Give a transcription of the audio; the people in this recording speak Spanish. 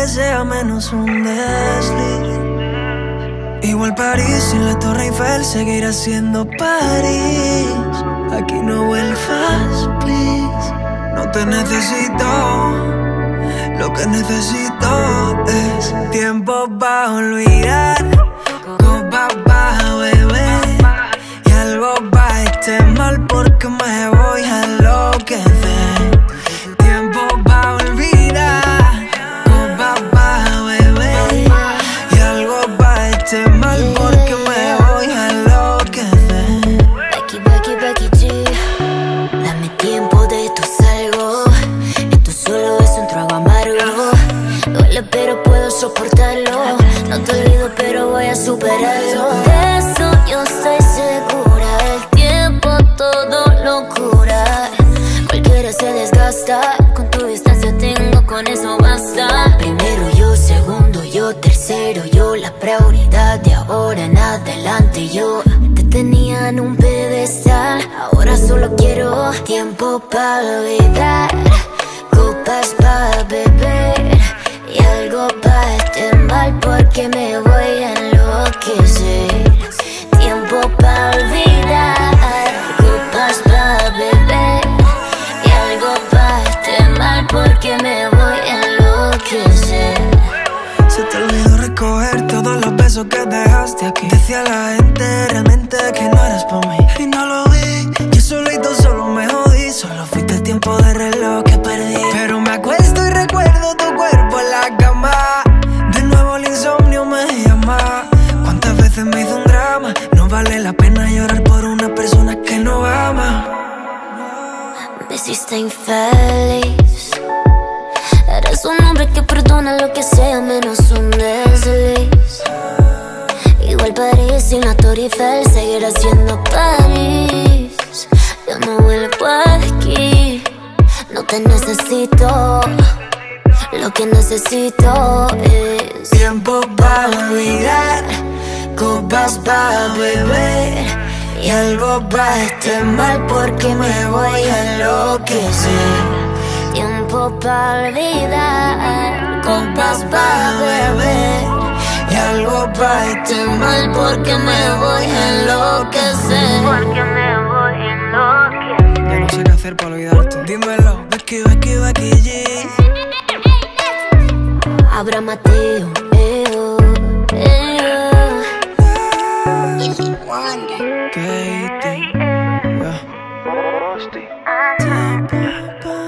que sea menos un desliz. Igual París sin la Torre Eiffel seguirá siendo París. Aquí no vuelvas, please. No te necesito. Lo que necesito es tiempo para olvidar, copas para beber y algo para este mal porque me voy a enloquecer. Tiempo para olvidar, copas para beber y algo para este mal porque me voy a enloquecer. Becky G, dame tiempo, de esto salgo. Esto solo es un trago amargo. Duele pero puedo soportarlo. No te olvido pero voy a superarlo. De eso yo estoy segura. El tiempo todo lo cura. Cualquiera se desgasta. Con tu distancia tengo, con eso basta. Primero yo, segundo yo, tercero yo. La prioridad de ahora en adelante yo. Te tenía en un pedestal. Ahora solo quiero tiempo para olvidar, copas para beber y algo para este mal porque me voy a enloquecer. Tiempo para olvidar, copas para beber y algo para este mal porque me voy a enloquecer. Se te olvidó recoger todos los besos que dejaste aquí. Decía la gente realmente que no eras por mí y no lo vi. Yo solito solo me jodí. Solo fuiste el tiempo de reloj que perdí. Pero me acuesto y recuerdo tu cuerpo en la cama. De nuevo el insomnio me llama. ¿Cuántas veces me hizo un drama? No vale la pena llorar por una persona que no ama. Me hiciste infeliz. Eres un hombre que perdona lo que sea menos un desliz. Igual París sin la Torre Eiffel seguirá siendo París. Yo no vuelvo aquí. No te necesito. Lo que necesito es tiempo para olvidar, copas para beber y algo para este mal porque me voy a enloquecer. tiempo para olvidar, Copas para beber y algo para este mal porque me voy a enloquecer. porque me voy a enloquecer. Ya no sé qué hacer para olvidarte. Dímelo, Becky G. Abra Mateo, Katie, yeah.